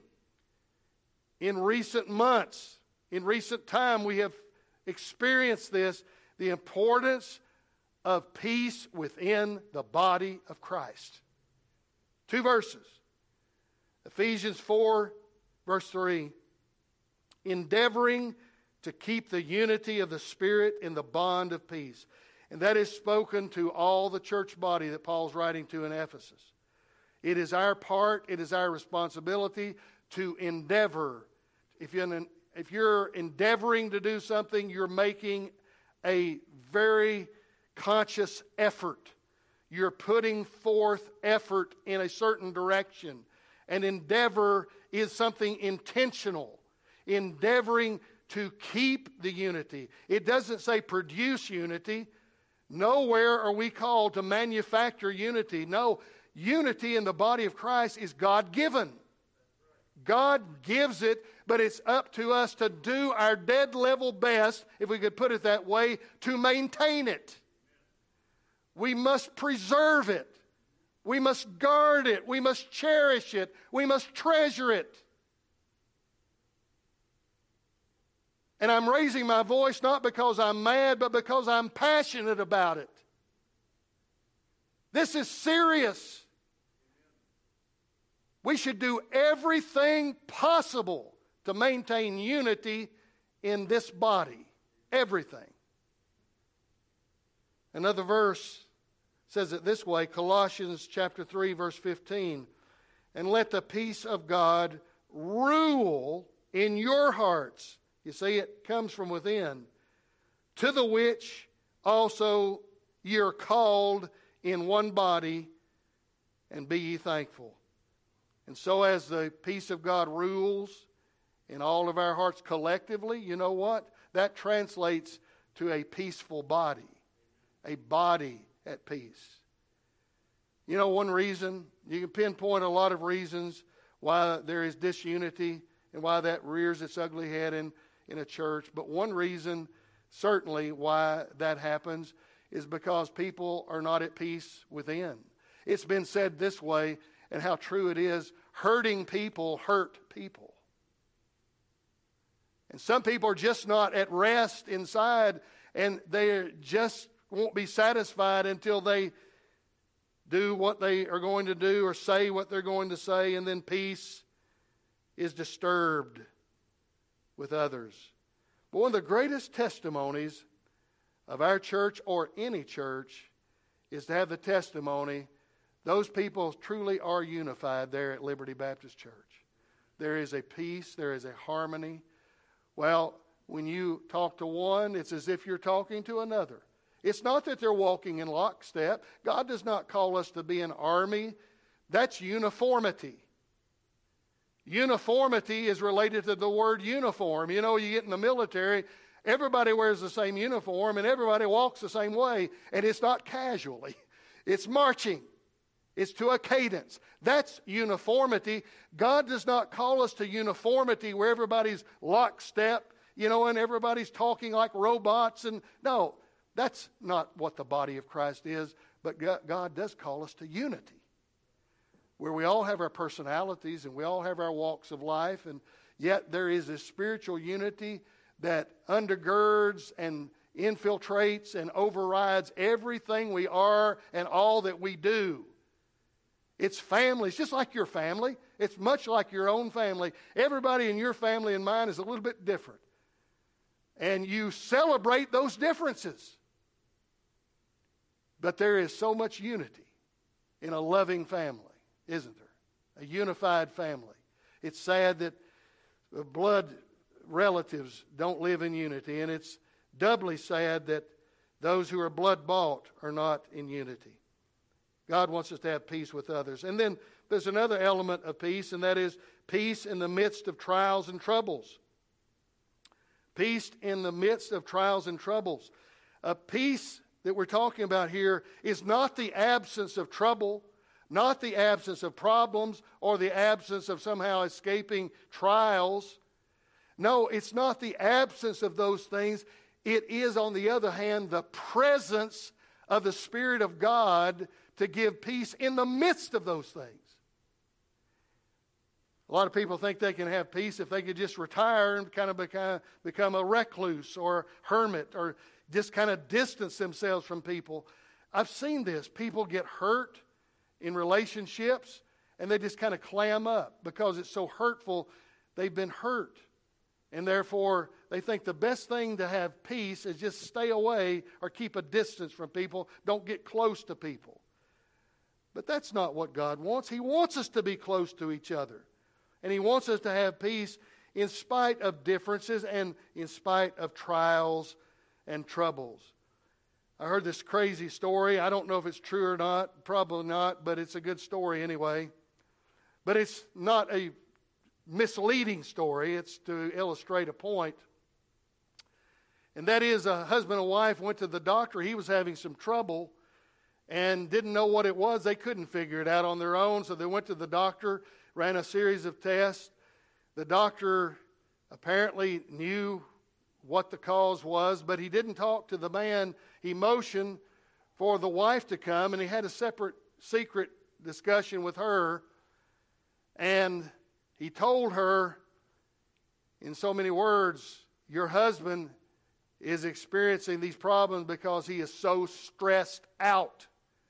in recent months, in recent time, we have experienced this, the importance of peace within the body of Christ. 2 verses. Ephesians 4, verse 3. Endeavoring to keep the unity of the Spirit in the bond of peace. And that is spoken to all the church body that Paul's writing to in Ephesus. It is our part, it is our responsibility to endeavor. If you're endeavoring to do something, you're making a very conscious effort. You're putting forth effort in a certain direction. And endeavor is something intentional. Endeavoring to keep the unity. It doesn't say produce unity. Nowhere are we called to manufacture unity. No, unity in the body of Christ is God-given. God gives it, but it's up to us to do our dead level best, if we could put it that way, to maintain it. We must preserve it. We must guard it. We must cherish it. We must treasure it. And I'm raising my voice not because I'm mad, but because I'm passionate about it. This is serious. We should do everything possible to maintain unity in this body. Everything. Another verse says it this way, Colossians chapter 3, verse 15. And let the peace of God rule in your hearts. You see, it comes from within. To the which also ye are called in one body, and be ye thankful. And so as the peace of God rules in all of our hearts collectively, you know what? That translates to a peaceful body. A body at peace. You know, one reason, you can pinpoint a lot of reasons why there is disunity and why that rears its ugly head in a church. But one reason, certainly, why that happens is because people are not at peace within. It's been said this way, and how true it is: hurting people hurt people. And some people are just not at rest inside, and they just won't be satisfied until they do what they are going to do or say what they're going to say, and then peace is disturbed with others. But one of the greatest testimonies of our church, or any church, is to have the testimony those people truly are unified there at Liberty Baptist Church. There is a peace, there is a harmony. Well, when you talk to one, it's as if you're talking to another. It's not that they're walking in lockstep. God does not call us to be an army. That's uniformity. Uniformity is related to the word uniform. You know, you get in the military, everybody wears the same uniform and everybody walks the same way, and it's not casually. It's marching. It's to a cadence. That's uniformity. God does not call us to uniformity where everybody's lockstep, and everybody's talking like robots. And no, that's not what the body of Christ is. But God does call us to unity, where we all have our personalities and we all have our walks of life, and yet there is a spiritual unity that undergirds and infiltrates and overrides everything we are and all that we do. It's family. It's just like your family. It's much like your own family. Everybody in your family and mine is a little bit different. And you celebrate those differences. But there is so much unity in a loving family, isn't there? A unified family. It's sad that blood relatives don't live in unity, and it's doubly sad that those who are blood bought are not in unity. God wants us to have peace with others. And then there's another element of peace, and that is peace in the midst of trials and troubles. Peace in the midst of trials and troubles. A peace that we're talking about here is not the absence of trouble, not the absence of problems, or the absence of somehow escaping trials. No, it's not the absence of those things. It is, on the other hand, the presence of the Spirit of God to give peace in the midst of those things. A lot of people think they can have peace if they could just retire and kind of become a recluse or hermit, or just kind of distance themselves from people. I've seen this. People get hurt in relationships and they just kind of clam up because it's so hurtful. They've been hurt. And therefore, they think the best thing to have peace is just stay away or keep a distance from people. Don't get close to people. But that's not what God wants. He wants us to be close to each other. And He wants us to have peace in spite of differences and in spite of trials and troubles. I heard this crazy story. I don't know if it's true or not. Probably not, but it's a good story anyway. But it's not a misleading story. It's to illustrate a point. And that is, a husband and wife went to the doctor. He was having some trouble and didn't know what it was. They couldn't figure it out on their own, so they went to the doctor, ran a series of tests. The doctor apparently knew what the cause was, but he didn't talk to the man. He motioned for the wife to come, and he had a separate, secret discussion with her. And he told her, in so many words, your husband is experiencing these problems because he is so stressed out.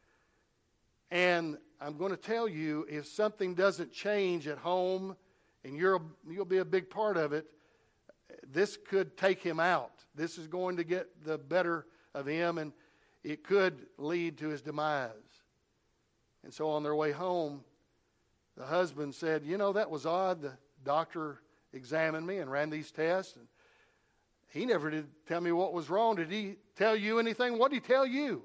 And I'm going to tell you, if something doesn't change at home, and you'll be a big part of it, this could take him out. This is going to get the better of him, and it could lead to his demise. And so on their way home, the husband said, that was odd. The doctor examined me and ran these tests, and he never did tell me what was wrong. Did he tell you anything? What did he tell you?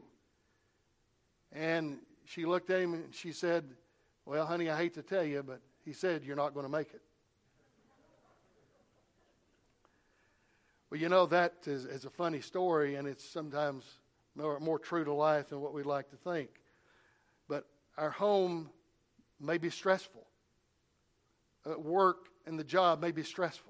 And she looked at him and she said, well, honey, I hate to tell you, but he said you're not going to make it. Well, that is a funny story, and it's sometimes more true to life than what we'd like to think. But our home may be stressful. Work and the job may be stressful.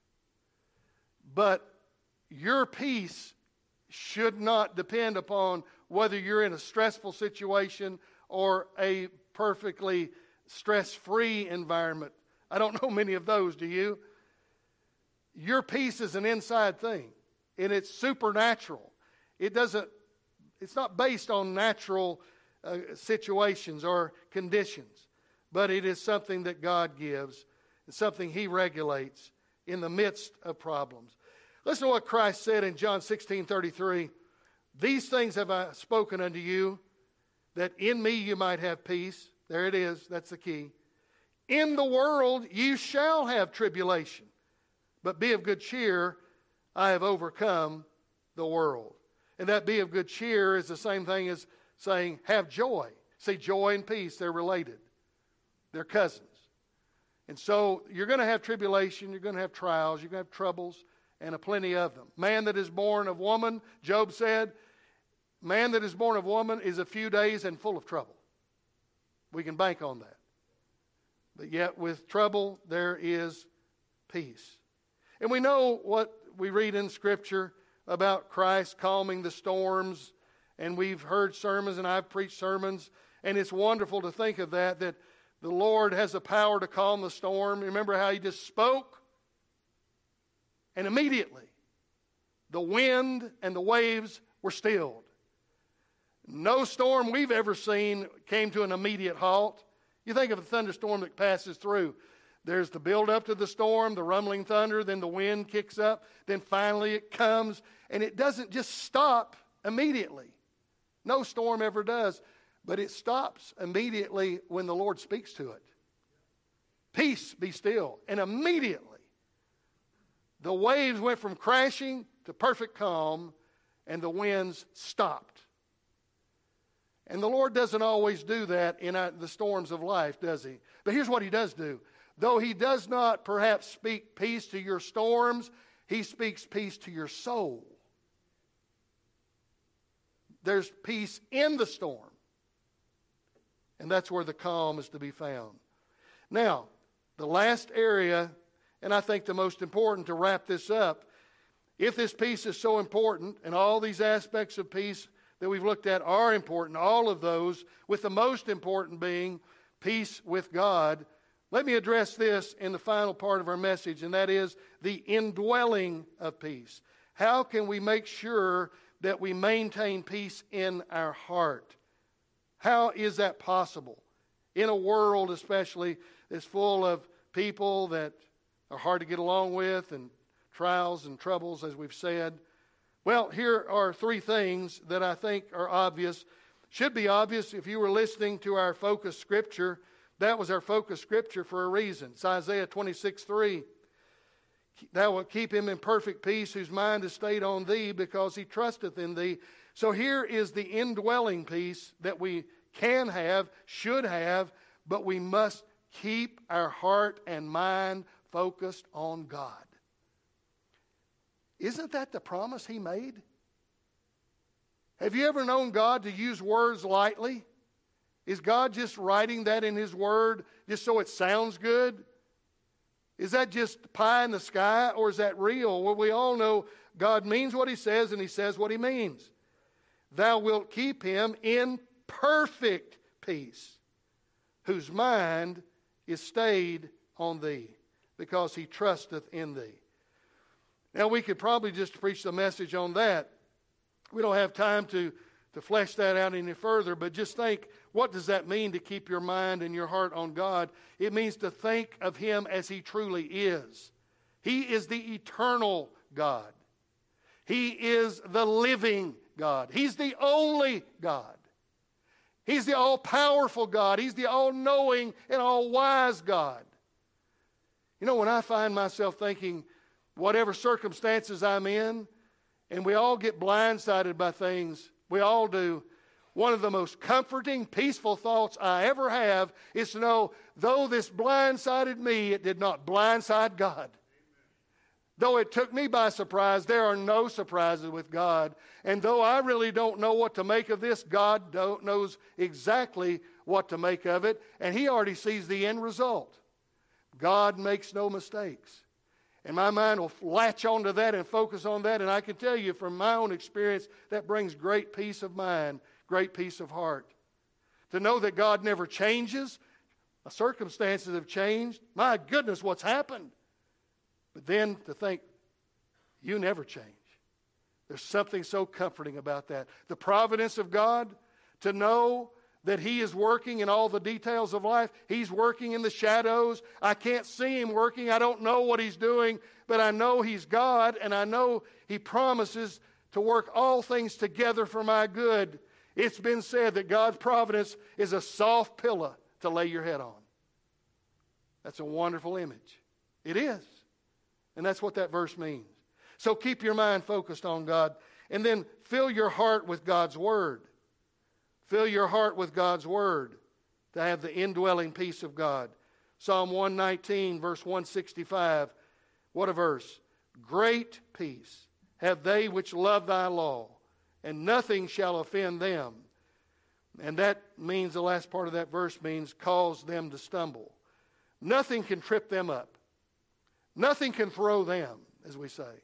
But your peace should not depend upon whether you're in a stressful situation or a perfectly stress-free environment. I don't know many of those, do you? Your peace is an inside thing, and it's supernatural. It's not based on natural situations or conditions, but it is something that God gives, and something He regulates in the midst of problems. Listen to what Christ said in John 16:33. These things have I spoken unto you, that in me you might have peace. There it is. That's the key. In the world you shall have tribulation, but be of good cheer. I have overcome the world. And that be of good cheer is the same thing as saying have joy. See, joy and peace, they're related. They're cousins. And so you're going to have tribulation, you're going to have trials, you're going to have troubles, and a plenty of them. Man that is born of woman, Job said, man that is born of woman is a few days and full of trouble. We can bank on that. But yet with trouble, there is peace. And we know what we read in Scripture about Christ calming the storms. And we've heard sermons, and I've preached sermons. And it's wonderful to think of that the Lord has the power to calm the storm. Remember how He just spoke? And immediately, the wind and the waves were stilled. No storm we've ever seen came to an immediate halt. You think of a thunderstorm that passes through. There's the build up to the storm, the rumbling thunder, then the wind kicks up, then finally it comes, and it doesn't just stop immediately. No storm ever does, but it stops immediately when the Lord speaks to it. Peace, be still. And immediately, the waves went from crashing to perfect calm, and the winds stopped. And the Lord doesn't always do that in the storms of life, does He? But here's what He does do. Though He does not perhaps speak peace to your storms, He speaks peace to your soul. There's peace in the storm. And that's where the calm is to be found. Now, the last area, and I think the most important to wrap this up, if this peace is so important, and all these aspects of peace that we've looked at are important, all of those, with the most important being peace with God, let me address this in the final part of our message, and that is the indwelling of peace. How can we make sure that we maintain peace in our heart? How is that possible? In a world especially that's full of people that are hard to get along with and trials and troubles, as we've said. Well, here are three things that I think are obvious. Should be obvious if you were listening to our focus scripture. That was our focus scripture for a reason. It's Isaiah 26:3. Thou wilt keep him in perfect peace, whose mind is stayed on thee, because he trusteth in thee. So here is the indwelling peace that we can have, should have, but we must keep our heart and mind focused on God. Isn't that the promise He made? Have you ever known God to use words lightly? Is God just writing that in His Word just so it sounds good? Is that just pie in the sky, or is that real? Well, we all know God means what He says, and He says what He means. Thou wilt keep him in perfect peace, whose mind is stayed on thee, because he trusteth in thee. Now, we could probably just preach the message on that. We don't have time to flesh that out any further, but just think, what does that mean to keep your mind and your heart on God? It means to think of Him as He truly is. He is the eternal God. He is the living God. He's the only God. He's the all-powerful God. He's the all-knowing and all-wise God. You know, when I find myself thinking, whatever circumstances I'm in, and we all get blindsided by things, we all do, one of the most comforting, peaceful thoughts I ever have is to know, though this blindsided me, it did not blindside God. Though it took me by surprise, there are no surprises with God. And though I really don't know what to make of this, God knows exactly what to make of it, and He already sees the end result. God makes no mistakes. And my mind will latch onto that and focus on that, and I can tell you from my own experience, that brings great peace of mind, great peace of heart. To know that God never changes. Circumstances have changed. My goodness, what's happened? But then to think, you never change. There's something so comforting about that. The providence of God, to know that He is working in all the details of life. He's working in the shadows. I can't see Him working. I don't know what He's doing, but I know He's God, and I know He promises to work all things together for my good. It's been said that God's providence is a soft pillow to lay your head on. That's a wonderful image. It is. And that's what that verse means. So keep your mind focused on God, and then fill your heart with God's Word. Fill your heart with God's Word to have the indwelling peace of God. Psalm 119, verse 165. What a verse. Great peace have they which love thy law, and nothing shall offend them. And that means, the last part of that verse means, cause them to stumble. Nothing can trip them up. Nothing can throw them, as we say.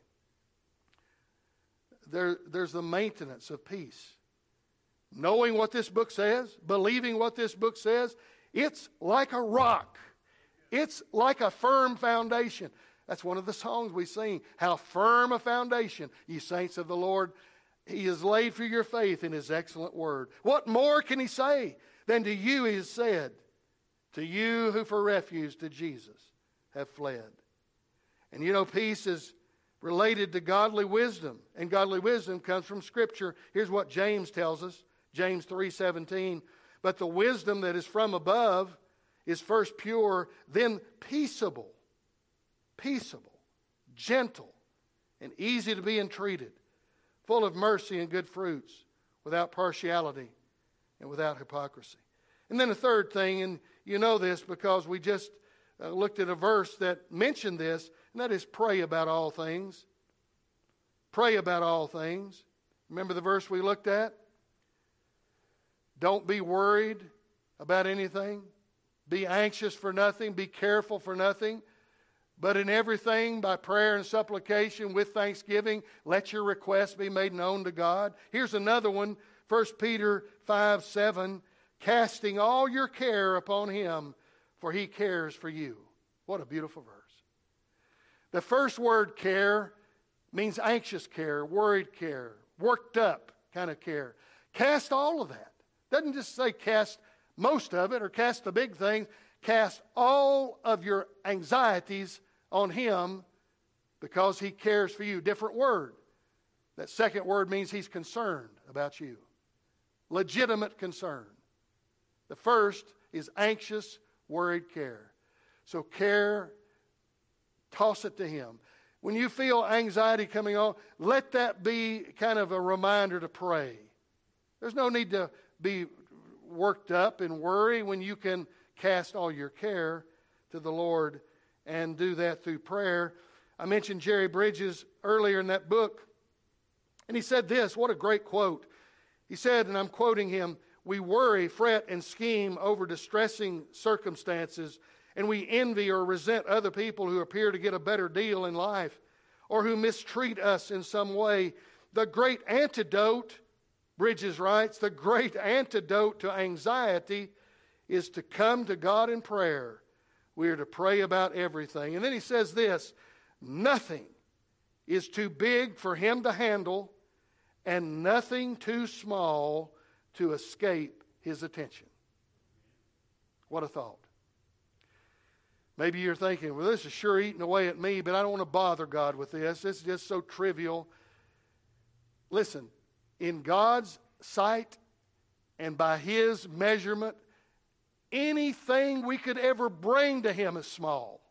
There's the maintenance of peace. Knowing what this book says, believing what this book says, it's like a rock. It's like a firm foundation. That's one of the songs we sing. How firm a foundation, ye saints of the Lord, He has laid for your faith in His excellent word. What more can He say than to you He has said, to you who for refuge to Jesus have fled. And you know, peace is related to godly wisdom, and godly wisdom comes from Scripture. Here's what James tells us, James 3:17. But the wisdom that is from above is first pure, then peaceable, gentle, and easy to be entreated, full of mercy and good fruits, without partiality and without hypocrisy. And then a third thing, and you know this because we just looked at a verse that mentioned this, and that is pray about all things. Pray about all things. Remember the verse we looked at? Don't be worried about anything. Be anxious for nothing. Be careful for nothing. But in everything, by prayer and supplication with thanksgiving, let your requests be made known to God. Here's another one, 1 Peter 5:7. Casting all your care upon Him, for He cares for you. What a beautiful verse. The first word, care, means anxious care, worried care, worked up kind of care. Cast all of that. Doesn't just say cast most of it or cast the big things. Cast all of your anxieties on Him because He cares for you. Different word. That second word means He's concerned about you. Legitimate concern. The first is anxious, worried care. So care, toss it to Him. When you feel anxiety coming on, let that be kind of a reminder to pray. There's no need to be worked up and worry when you can cast all your care to the Lord and do that through prayer. I mentioned Jerry Bridges earlier in that book, and he said this, what a great quote. He said, and I'm quoting him, "We worry, fret, and scheme over distressing circumstances, and we envy or resent other people who appear to get a better deal in life or who mistreat us in some way. The great antidote," Bridges writes, "the great antidote to anxiety is to come to God in prayer. We are to pray about everything." And then he says this, "Nothing is too big for Him to handle, and nothing too small to escape His attention." What a thought. Maybe you're thinking, well, this is sure eating away at me, but I don't want to bother God with this. This is just so trivial. Listen, in God's sight and by His measurement, anything we could ever bring to Him is small.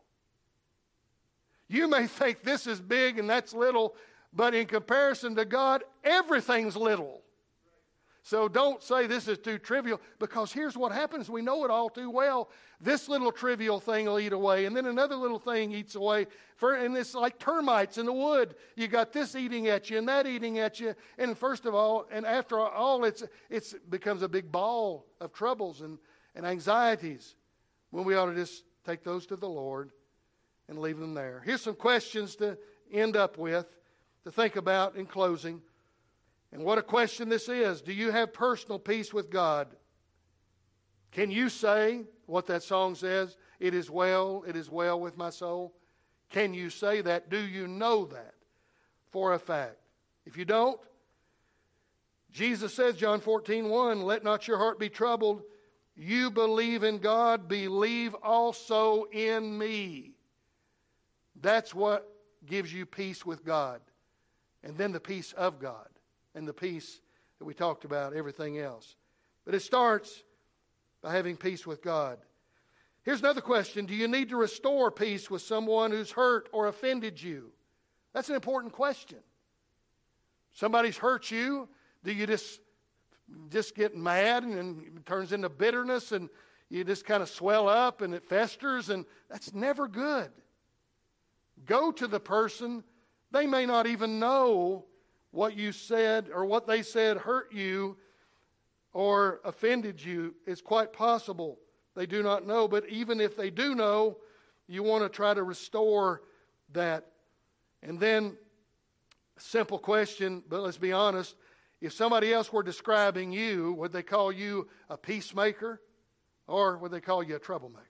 You may think this is big and that's little, but in comparison to God, everything's little. So don't say this is too trivial, because here's what happens. We know it all too well. This little trivial thing will eat away, and then another little thing eats away. And it's like termites in the wood. You got this eating at you and that eating at you. And first of all, and after all, it becomes a big ball of troubles and anxieties, when we ought to just take those to the Lord and leave them there. Here's some questions to end up with, to think about in closing. And what a question this is. Do you have personal peace with God? Can you say what that song says? It is well with my soul. Can you say that? Do you know that for a fact? If you don't, Jesus says, John 14:1, let not your heart be troubled. You believe in God, believe also in me. That's what gives you peace with God. And then the peace of God. And the peace that we talked about, everything else. But it starts by having peace with God. Here's another question. Do you need to restore peace with someone who's hurt or offended you? That's an important question. Somebody's hurt you. Do you just get mad and it turns into bitterness and you just kind of swell up and it festers? And that's never good. Go to the person. They may not even know what you said or what they said hurt you or offended you. It's quite possible they do not know. But even if they do know, you want to try to restore that. And then, a simple question, but let's be honest. If somebody else were describing you, would they call you a peacemaker or would they call you a troublemaker?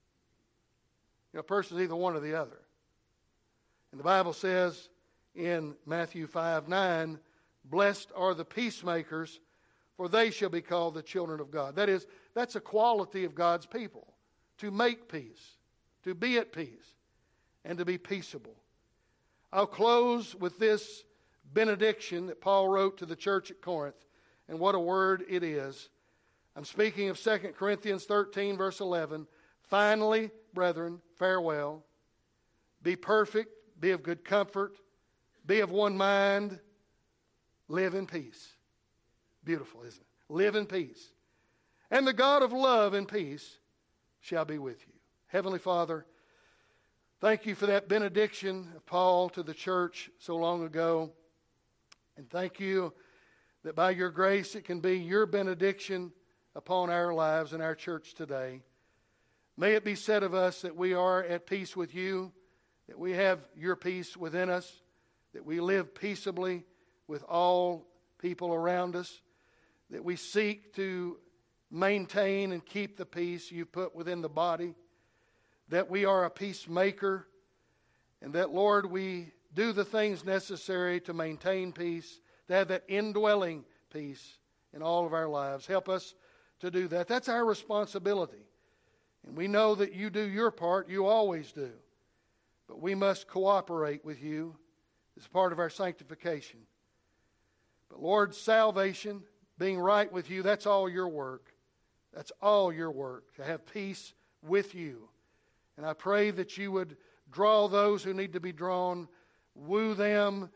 A person's either one or the other. And the Bible says in Matthew 5:9, blessed are the peacemakers, for they shall be called the children of God. That is, that's a quality of God's people, to make peace, to be at peace, and to be peaceable. I'll close with this benediction that Paul wrote to the church at Corinth, and what a word it is. I'm speaking of 2 Corinthians 13, verse 11. Finally, brethren, farewell. Be perfect, be of good comfort, be of one mind, live in peace. Beautiful, isn't it? Live in peace. And the God of love and peace shall be with you. Heavenly Father, thank you for that benediction of Paul to the church so long ago. And thank you that by your grace it can be your benediction upon our lives and our church today. May it be said of us that we are at peace with you, that we have your peace within us, that we live peaceably with all people around us, that we seek to maintain and keep the peace you put within the body, that we are a peacemaker, and that, Lord, we do the things necessary to maintain peace, to have that indwelling peace in all of our lives. Help us to do that. That's our responsibility. And we know that you do your part. You always do. But we must cooperate with you as part of our sanctification. But Lord, salvation, being right with you, that's all your work. That's all your work, to have peace with you. And I pray that you would draw those who need to be drawn, woo them,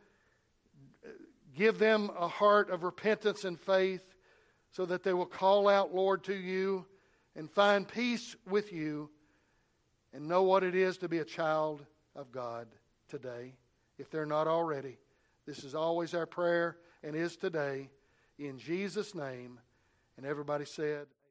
give them a heart of repentance and faith so that they will call out, Lord, to you and find peace with you and know what it is to be a child of God today, if they're not already. This is always our prayer and is today. In Jesus' name. And everybody said...